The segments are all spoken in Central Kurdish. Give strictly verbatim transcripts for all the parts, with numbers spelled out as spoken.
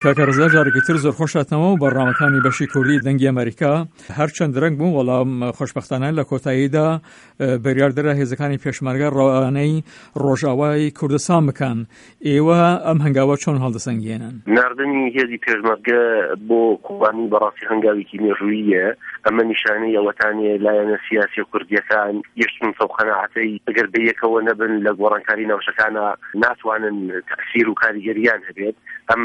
کاکەرزا جارێکی تر زۆر خۆشاتنەوە و بەڕامەکانی بەشی کوردی دەنگی ئەمریکا هەرچەند درەنگ بوون وەڵام خۆشبەختانە لە کۆتاییدا بەریاردەرە هێزەکانی پێشمەرگە ڕەوانەی ڕۆژاوای کوردستان بکەن. ئێوە ئەم هەنگاوە چۆن هەڵدەسەنگێنن؟ ناردنی هێزی پێشمەرگە بۆ کوبانی بەڕاستی هەنگاوێکی مێژووییە. ئەمە نیشانەی ئەوەتانێ لایەنە سیاسی کوردیەکان یەشتون سەو قەناعەتەی ئەگەر بەیەکەوە نەبن لە گۆڕانکاری ناوچەکانە ناتوانن تەأسیر و کاریگەریان هەبێت. ئەم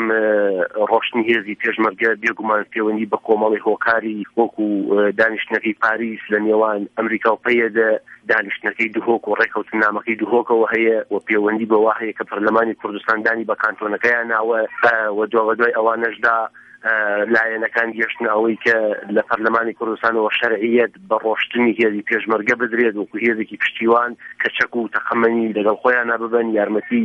ڕۆشنی هێزی پێشمەرگە بێگومان پەیوەندی بە کۆمەڵی هۆکاری وەکو دانیشتنەکەی پاریس لە نێوان ئەمریکا و پەیەدە دانیشتنەکەی دوهۆک و ڕێکەوتنامەکەی دوهۆکەوە هەیە و پەیوەندی بەوە هەیە کە پەرلەمانی کوردستاندانی بە کانتۆنەکەیان ناوە و دوای دوای ئەوانەشدا لایەنەکان گەشتن ئەوەی کە لە پەرلەمانی کوردستانەوە شەرعیەت بە ڕۆشتنی هێزی پێشمەرگە بدرێت وەکو هێزێکی پشتیوان کە چەک و تەخەمەنی لەگەڵ خۆیان ناببن یارمەتی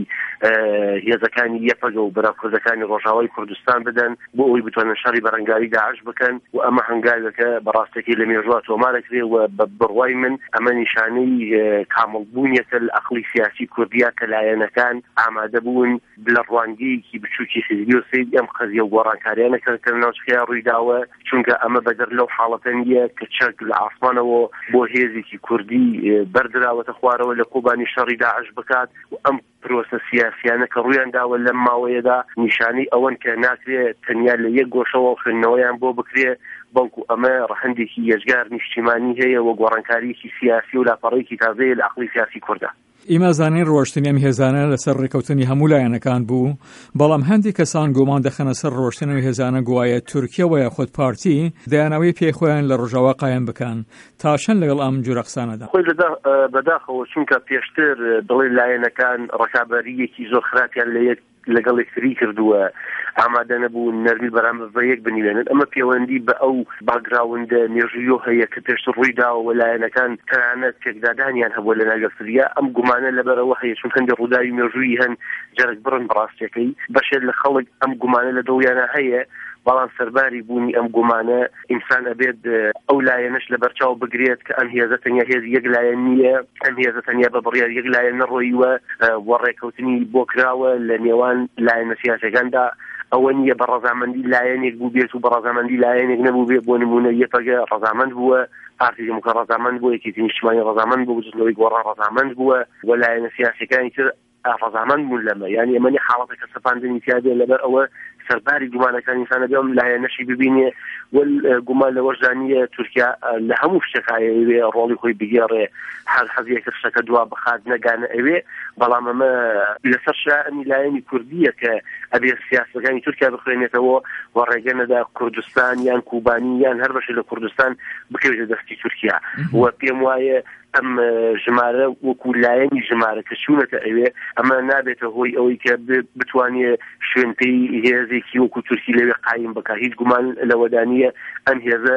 هێزەکانی یەپەگە و بەراکردەکانی ڕۆژاوای کوردستان بدەن بۆ ئەوی بتوانن شەڕی بەرەنگاری داعش بکەن و ئەمە هەنگاوێکە بەڕاستێکی لە مێژووە تۆمارەکرێ و بە بڕوای من ئەمە نیشانەی کامەڵبوونیەکە لە عەقڵی سیاسی کوردیا کە لایەنەکان ئامادە بوون لە ڕوانگەیەکی بچووکی حیزبی و سەید ئەم قەزیە و گۆڕانکاریانە کە ناوچەکەیان ڕوویداوە چونکە ئەمە بەدەر لەو حاڵەتە نیە کە چەک لە ئاسمانەوە بۆ هێزێکی کوردی بەردراوەتە خوارەوە لە کۆبانی شەڕی داعش بکات و ئەم پرۆسە سیاسیانە کە ڕوویان داوە لەم ماوەیەدا نیشانەی ئەوەن کە ناکرێت تەنیا لە یەک گۆشەوە خوێندنەوەیان بۆ بکرێ بەڵکو ئەمە ڕەهەندێکی یەشگار نیشتیمانی هەیە و گۆڕانکاریەکی سیاسی و لاپەڕەیەکی تازەیە لە عەقڵی سیاسی کوردە. ئێمە زانین ڕۆشتنی ئەم هێزانە لەسەر ڕێکەوتنی هەموو لایەنەکان بوو، بەڵام هەندێک کەسان گومان دەخەنە سەر ڕۆشتنی هێزانە گوایە تورکیە وە خۆت پارتی دەیانەوەی پێی خۆیان لە ڕۆژاوا قایم بکەن تا چەند لەگەڵ ئەم جورە قسانەدا خۆی بەداخەوە چونکە پێشتر دڵی لایەنەکان ڕکابەریەکی زۆر خراپیان لە یەک لەگەڵ یەکتری کردووە ئامادە نەبوون نەرمی بەرامبەر بە یەک بنیوێنن. ئەمە پەیوەندی بە ئەو باگراوندە مێژوویۆ هەیە کە پێشتر ڕوویداوە و لایەنەکان تەنانەت تێکدادانیان هەبووە لە ناگەفتریا. ئەم گومانە لەبەرەوە هەیە چونکە هەندێک ڕووداوی مێژوویی هەن جەرگ بڕن بەڕاستیەکەی بەشێک لە خەڵک ئەم گومانە لە دڵیانە هەیە، بەڵام سەرباری بوونی ئەم گومانە ئینسان ئەبێت ئەو لایەنەش لە بەرچاو بگرێت کە ئەم هێزە تەنیا هێز یەک لایەن نییە، ئەم هێزە تەنیا بە بڕیار یەک لایەن نەڕۆیوە وە ڕێکەوتنی بۆ کراوە لە نێوان لایەنە سیاسەکاندا. ئەوە نییە بە ڕەزامەندی لایەنێک بوو بێت و بە ڕەزامەندی لایەنێک نەبوو بێت. بۆ نمونە یەپەگە ڕەزامەند بووە، پارتی دموکرات ڕەزامەند بووە، یەکێتی نیشتیمانی ڕەزامەند بوو، جوڵەوەی گۆڕان ڕەزامەند بووە و لایەنە سیاسەکانی تر ڕەزامەند بوون لەمە. یعنی ئەمە حاڵەتێکە سەپاندنی تیادێ لەبەر ئەوە سەرباری گومانەکان ئینسانە بێم لایەنەشی ببینێ و گومان لەوەشدانیە تورکیا لە هەموو شتێکایەوێ ڕۆڵی خۆی بگێڕێ هەر حەزیەکە شتەکە دوا بخات نەگانە ئەوێ. بەڵام ئەمە لەسەر شایەنی لایەنی کوردیە کە ئەبێ سیاسەکانی تورکیا بخوێنێتەوە و ڕێگەنەدا کوردستان یان کوبانی یان هەر بەشێک لە کوردستان بکەوێتە دەستی تورکیا. و پێم وایە ئەم ژمارە وەکو لایەنی ژمارە کە چوونەتە ئەوێ ئەمە نابێتە هۆی ئەوەی کە بتوانێت شوێنتەی هێزێکی وەکو تورکی لەوێ قایم بکات. هیچ گومان لەوەدانیە ئەم هێزە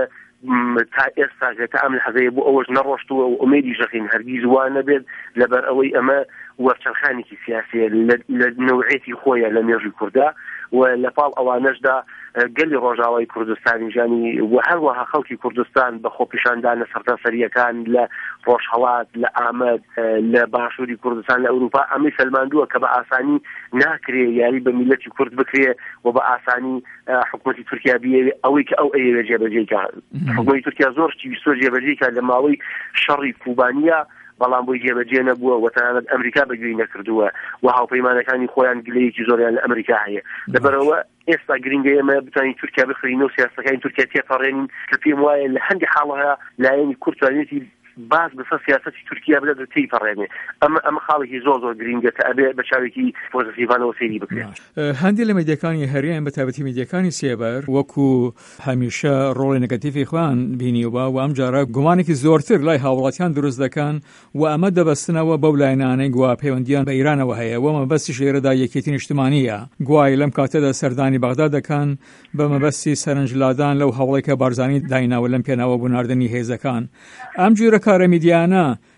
تا ئێستا تا ئەم لەحەزەیە بۆ ئەوەش نەڕۆشتووە و ئومێدی ژەخین هەرگیز وان نەبێت لەبەر ئەوەی ئەمە وەرچەرخانێکی سیاسیە لە نەوعێتی خۆیە لە مێژووی کووردا و لە پاڵ ئەوانەشدا گەلی ڕۆژاوای کوردستانی ژانی و هەروەها خەڵکی کوردستان بە خۆپیشاندانە سەرتاسەریەکان لە ڕۆژهەڵات لە ئامەد لە باشووری کوردستان لە ئەوروپا ئەمەی سەلماندووە کە بە ئاسانی ناکرێ یاری بە میلەتی کورد بکرێ و بە ئاسانی حکوومەتی تورکیا بیەوێ ئەوەی کە ئەو ئەوێ جێبەجێکات. حکوومەتی تورکیا زۆر شتی بیستۆ جێبەجێکات لە ماوەی شەڕی کوبانیا، بەڵام بۆی جێبەجێ نەبووە و تەنانەت ئەمریکا بەگوێی نەکردووە و هاوپەیمانەکانی خۆیان گلەیەکی زۆریان لە ئەمریکا هەیە. لەبەرەوە ئێستا گرنگە ئێمە بتوانین تورکیا بخرینەوە و سیاسەکانی تورکیا تێپەڕێنین کە پێم وایە لە هەندێک حاڵەیە لایەنی کورد توانێتی باز بەسەر سیاسەتی تورکیا بدات و تێپەڕێنێ. ئەمە ئەمە خاڵێکی زۆر زۆر گرنگە کە ئەبێ بە چاوێکی پۆزیتیڤانەوە سەیری بکرێت. هەندێک لە میدیاکانی هەریان بە تایبەتی میدیاکانی سێبەر وەکو هەمیشە ڕۆڵی نەگەتیڤی خۆیان بینیوە و ئەم جارە گومانێکی زۆرتر لای هاوڵاتیان دروست دەکەن و ئەمە دەبەستنەوە بەو لایەنانەی گوا پەیوەندیان بە ئیرانەوە هەیە و مەبەستی شێرەدا یەکێتی نیشتیمانیە. گوای لەم کاتەدا سەردانی بەغدا دەکەن بە مەبەستی سەرنجلادان لەو هەوڵێکە بارزانی دایناوە لەم پێناوە بووناردنی هێزەکان. ئەم جورە کارە میدیانە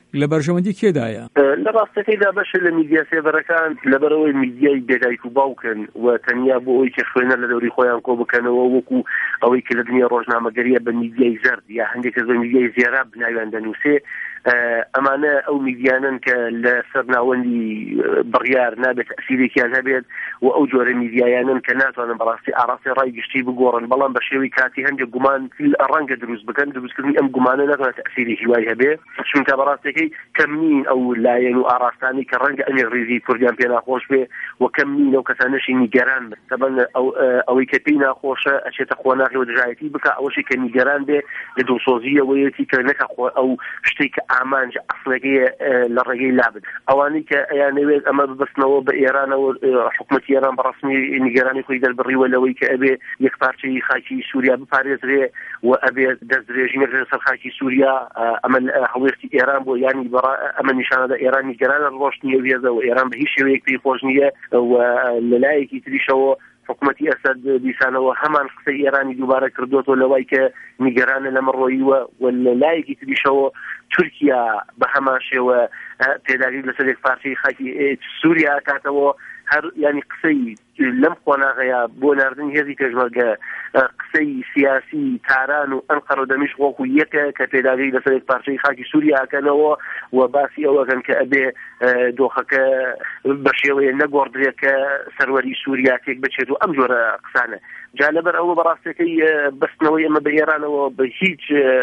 لە بەرژەوەندی کێدایە؟ لە ڕاستەکەیدا بەشە لە میدیا سێڤەرەکان لەبەرەوەی میدیای بێدایک و باوکن و تەنیا بۆ ئەوی کە خوێنە لە دەوری خۆیان کۆ بکەنەوە وەکو ئەوەی کە لە دنیا ڕۆژنامەگەریە بە میدیای زەرد یا هەندێک کەس بە میدیای زێرا بناویان دەنووسێ ئەمانە ئەو میدیانن کە لە سەر ناوەندی بڕیار نابێت تەسیرێکیان هەبێت و ئەو جۆرە میدیایانن کە ناتوانن بەڕاستی ئاڕاستی ڕای گشتی بگۆڕن بەڵام بە شێوەی کاتی هەندێک گومان ڕەنگە دروست بکەن دروستکردنی ئەم گومانە ناتوانێت تەسیرێکی وای هەبێ چونکە بەڕاستەکەی کەم نین ئەو لایەن و ئاڕاستانی کە ڕەنگە ئەمێ ڕێزی کوردیان پێ ناخۆش بێ و کەم نین ئەو کەسانەشی نیگەران بن تەبەن ئەوەی کە پێی ناخۆشە ئەچێتە خۆناغی و دژایەتی بکە ئەوەشی کە نیگەران بێ لە دڵسۆزیەوەیەتی کە نەکە ئەو شتێک کە ئامانج ئەسڵەکەی لە ڕێگەی لابن ئەوانەی کە ئەیانەوێت ئەمە ببستنەوە بە ئێرانەوە حکوومەتی ئێران بەڕسمی نیگەرانی خۆی دەربڕیوە لەوەی کە ئەبێ یەک پارچەی خاکی سووریا بپارێزرێ و ئەبێ دەستدرێژی نەکرێت سەر خاکی سووریا ئەمە هەڵوێستی ئێران بۆ ینی ئەمە نیشانەدا ئێران نیگەرانە ڕۆشتنیە وێزە و ئێران بە هیچ شێوەیەک پێی خۆش نییە و لەلایەکی تریشەوە حکوومەتی ئەسەد دیسانەوە هەمان قسەی ئێرانی دووبارە کردوەوە لەوای کە نیگەرانە لەمە ڕۆیوە و لەلایەکی تریشەوە تورکیا بە هەمان شێوە پێداوی لەسەر یەک پارچەی خاکی سووریا کاتەوە هەر ینی قسەی لەم خۆناغەیە بۆ ناردنی هێزی پێشمەرگە قسەی سیاسی تاران و ئەنقەر و دەمیشق وەکو یەکە کە پێداوی لەسەر یەک پارچەی خاکی سووریاکەنەوە و باسی ئەوەکەن کە ئەبێ دۆخەکە بە شێوەیە نەگۆڕدرێت کە سەروەری سووریا تێک بچێت و ئەم جۆرە قسانە جا لەبەر ئەوە بەڕاستەکەی بەستنەوەی ئەمە بە ئێرانەوە بە هیچ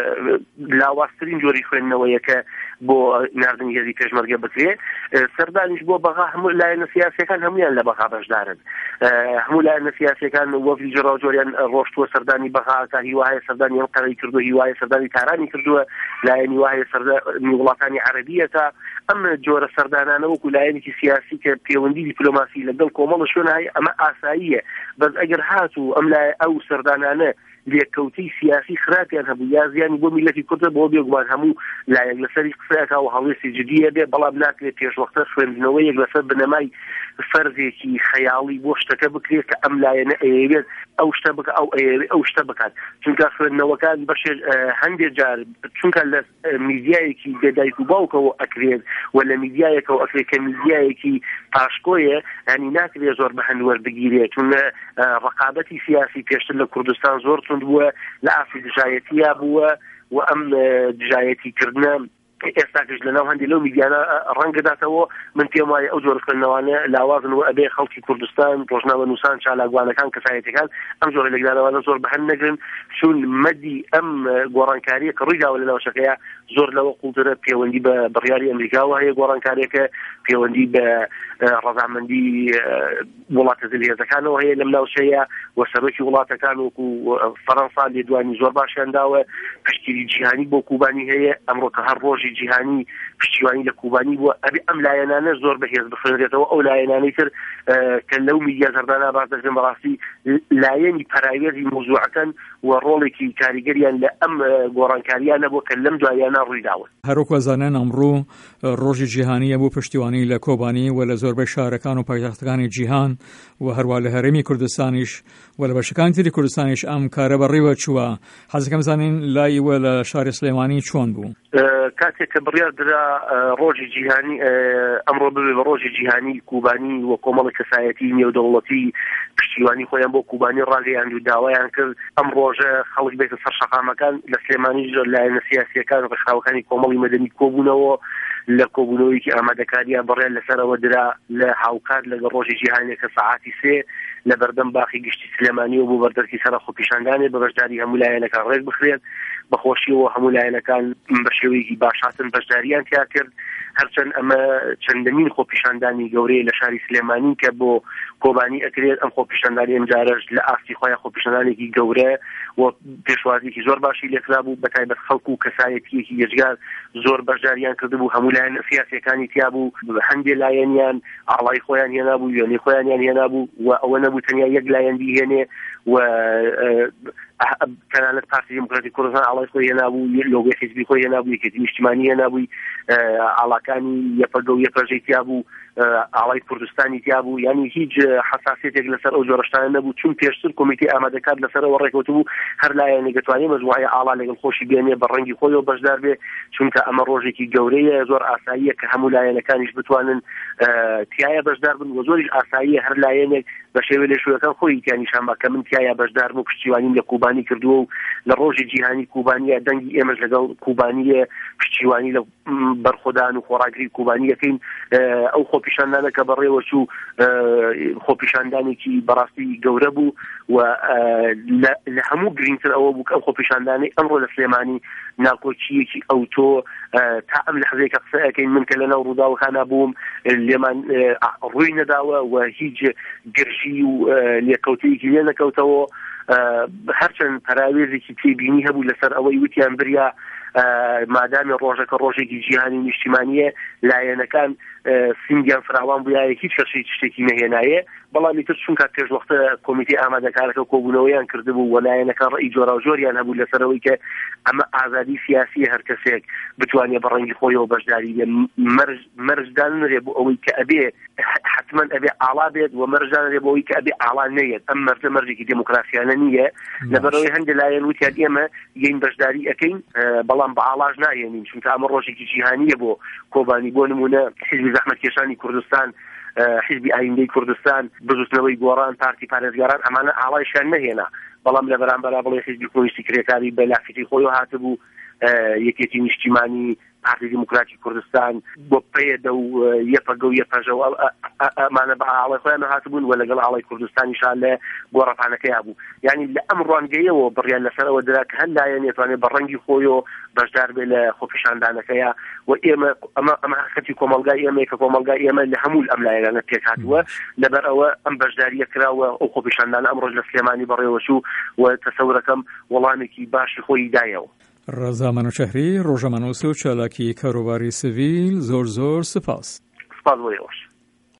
لاوااسترین جۆری خوێندنەوەیە کە بۆ ناردنی هێزی پێشمەرگە بکرێ سەردانیش بۆ بەغا هەموو لایەنە سیاسیەکان هەمویان لە بەغا بەشدارن هەموو لایەنە سیاسیەکان وەفی جڕا جۆریان ڕۆشتووە سەردانی بەغاکە هیوایە سەردانی ئەنقەرەی کردو هیوایە سەردانی تارانی کردووە لایەنی وایە سەردانی وڵاتانی عەرەبیەتە ئەم جۆرە سەردانانە وەکو لایەنێکی سیاسی کە پەیوەندی دیپلۆماسی لەگەڵ کۆمەڵە شوێن هەیە ئەمە ئاساییە بەس ئەگەر هاتوو ئەم لای ئەو سەردانانە لێککەوتەی سیاسی خراپیان هەبوو یا زیانی بۆ میلەتی کورد بۆ بێگومان هەموو لایەک لەسەری قسەیەکە و هەڵوێستی جدیە بێ بەڵام ناکرێت پێشوەختە خوێندنەوەی یەک لەسەر بنەمای فەرزێکی خەیاڵی بۆ شتەکە بکرێت کە ئەم لایەنە ئەیەوێت ئەو شتە بکە ئەو ئەو شتە بکات چونکە خوێندنەوەکان بەشێ هەندێک جار چونکە لە میدیایەکی بێدایک و باوکەوە ئەکرێت و لە میدیایەکەوە ئەکرێت کە میدیایەکی پاشکۆیە ینی ناکرێت زۆر بە هەنوەربگیرێت چون ڕقابەتی سیاسی پێشتر لە کوردستان زۆر تند بووە لە ئافری دژایەتیە بووە و ئەم دژایەتیکردنە ئێستاکەش لەناو هەندێک لەو میدیانە ڕەنگەداتەوە من پێم وایە ئەو جۆرە خوێندنەوانە لاوازن و ئەبێ خەڵکی کوردستان ڕۆژنامە نووسان چالاگوانەکان کەسایەتەکان ئەم جۆرە لەگدانەوانە زۆر بەهەن نەگرن چون مەدی ئەم گۆڕانکاریە کە ڕوویداوە لە ناوچەکەیە زۆر لەوە قوڵترە پەیوەندی بە بڕیاری ئەمریکاوە هەیە گۆڕانکاریەکە پەیوەندی بە ڕەزامەندی وڵاتە زلهێزەکانەوە هەیە لەم ناوچەیە و سەرۆکی وڵاتەکان وەکو فەڕەنسا لێدوانی زۆر باشیان داوە پشتگیری جیهانی بۆ کوبانی هەیە ئەمڕۆ کە هەر ڕۆژی جیهانی پشتیوانی لە کوبانی بووە ئەبێ ئەم لایەنانە زۆر بەهێز بخوێنرێتەوە ئەو لایەنانەی تر کە لەو میدیا زەردانە باز دەکرێن بەڕاستی لایەنی پەرایوێزی مۆزوعەکەن و ڕۆڵێکی کاریگەریان لە ئەم گۆڕانکاریانە بۆ کە لەم دوایانە ڕوویداوە هەروەکو زانان ئەمڕۆ ڕۆژی جیهانیە بۆ پشتیوانی لە کۆبانی و لە زۆربەی شارەکان و پایتەختەکانی جیهان و هەروە لە هەرێمی کوردستانیش و لە بەشەکانی تری کوردستانیش ئەم کارە بەڕێوە چووە حەزەکەم زانین لایوە لە شاری سلێمانی چۆن بوو کاتێک کە بڕیار درا ڕۆژی جیهانی ئەمڕۆ ببێ بە ڕۆژی جیهانی کوبانی و کۆمەڵی کەسایەتی نێودەوڵەتی پشتیوانی خۆیان بۆ کوبانی ڕاگەیاند و داوایان کرد ئەم ڕۆژە خەڵک بێتە سەر شەقامەکان لە سلێمانی زۆر لایەنە سیاسیەکان و ڕێکخراوەکانی کۆمەڵی مەدەنی کۆبوونەوە لە کۆبوونەوەیکی ئامادەکاریان بڕیار لەسەرەوە درا لە هاوکات لەگە ڕۆژی جیهانیەکە سەعاتی سێ لە بەردەم باخی گشتی سلێمانیەوە بۆ بەردەرکی سەرە خۆپیشاندانێ بە بەشداری هەموو لایەنەکان ڕێک بخرێت بەخۆشیەوە هەموو لایەنەکان بە شێوەیەکی باشاتن بەشداریان تیا کرد هەرچەند ئەمە چەندەمین خۆپیشاندانی گەورەیە لە شاری سلێمانی کە بۆ کۆبانی ئەکرێت ئەم خۆپیشاندانی ئەمجارەش لە ئاستی خۆیان خۆپیشاندانێکی گەورە و پێشوازیەکی زۆر باشی لێکرا بوو بەتایبەت خەڵک و کەسایەتیەکی یەکجار زۆر بەشداریان کردبوو هەموو لایەن سیاسیەکانی تیا بوو هەندێک لایەنیان ئاڵای خۆیان هێنابوو وێنەی خۆیانیان هێنابوو و ئەوە نەبوو تەنیا یەک لایەن بیهێنێ و تەنانەت پارتی دموکراتی کوردستان ئاڵای خۆی هێنابوو لۆگۆی حیزبی خۆی هێنابوو یەکێتی نیشتیمانی هێنابووی ئاڵاکانی یەپەردە و یەپەرژەی تیا بوو ئاڵای کوردستانی تیا بوو، یعنی هیچ حساسیتێک لەسەر ئەو جۆرەشتانە نەبوو، چون پێشتر کۆمیتێ ئامادەکات لەسەرەوە ڕێکەوتبوو هەر لایەنێ دەتوانێت مەجموعەی ئاڵا لەگەڵ خۆشی بێنێ بە ڕەنگی خۆیەوە بەشدار بێ، چونکە ئەمە ڕۆژێکی گەورەیە، زۆر ئاساییە کە هەموو لایەنەکانیش بتوانن تایە بەشدار بن، و زۆریش ئاساییە هەر لایەنێک بە شێوە لێشوەکان خۆی تیانیشان بە کە من تایە بەشدار بوو، پشتیوانیم لە کوبانی کردووە و لە ڕۆژی جیهانی کوبانیە دەنگی ئێمەش لەگەڵ کوبانیە پشتیوانی لە بەرخۆدان و خۆراگری کوبانی یەکەین. ئەو خۆپیشاندانە کە بەڕێوە چوو خۆپیشاندانێکی بەڕاستی گەورە بوو و لە هەموو گرنگتر ئەوە بوو کە ئەو خۆپیشاندانەی ئەمڕۆ لە سلێمانی ناکۆچیەکی ئەوتۆ تا ئەم لەحظەیە کە قسەکەین من کە لەناو ڕووداوەکانە بووم لێمان ڕووی نەداوە و هیچ گرژی و لێکەوتەیەکی لێ نەکەوتەوە، هەرچەند پەراوێزێکی تێبینی هەبوو لەسەر ئەوەی وتیان بریا مادامی ڕۆژەکە ڕۆژێکی جیهانی نیشتیمانیە لایەنەکان سنگیان فراوان بووایە هیچ کەسی شتێکی نەهێنایە، بەڵامی تر چونکە پێشوەختە کۆمیتێ ئامادەکارەکە کۆبوونەوەیان کردبوو و لایەنەکان ڕێی جۆرا و جۆریان هەبوو لەسەرەوەی کە ئەمە ئازادی سیاسی هەر کەسێک بتوانێت بە ڕەنگی خۆیەوە بەشداری بێ، مەرجدان نرێ بۆ ئەوەی کە ئەبێ حتمما ئەبێ ئاڵا بێت و مەرجدان نرێ بۆ ئەوەی کە ئەبێ ئاڵا نەیەت، ئەم مەرجە مەرجێکی دموکراسیانە نییە، لەبەرەوەی هەندێک لایەن وتیان ئێمە یەین بەشداری ئەەکەین بەڵام بە ئاڵاژ نایەنین، چونکە ئەمە ڕۆژێکی جیهانیە بۆ کۆبانی. بۆ نمونە حیزبی زەحمەتکێشانی کوردستان، حیزبی ئایندەی کوردستان، بزوتنەوەی گۆڕان، پارتی پارێزگاران، ئەمانە ئاڵایشیان نەهێنا، بەڵام لە بەرامبەر بڵێ حیزبی کۆمیستی کرێکاری بە لافتی خۆیەوە هاتبوو یەکێتی نیشتیمانی پارتی دیموکراتی کوردستان بۆ پێدە و یەپەگە و یەپەژەوە ئەمانە بە ئاڵای خۆیان هاتبوون و لەگەڵ ئاڵای کوردستانیشان لە گۆڕەپانەکەیا بوو. یعنی لە ئەم ڕوانگەیەوە بڕیان لەسەرەوە درا کە هەر لایەن ئێتوانێت بە ڕەنگی خۆیەوە بەشدار بێ لە خۆپیشاندانەکەیە و ئێمە ئەمە ئەمە حقەتی کۆمەلگای ئێمە کە کۆمەلگای ئێمە لە هەموو ئەم لایەنە پێک هاتووە، لەبەر ئەوە ئەم بەشداریە کراوە ئەو خۆپیشاندانە ئەمڕۆژ لە سلێمانی بەڕێوە چوو و تەسەورەکەم وەڵامێکی باشی خۆی دایەوە. ڕەزا مەنوچەهری، ڕۆژەمەنووس و چالاکی کاروباری سڤیل، زۆر زۆر سپاس. سپاس بۆ ئێوەش.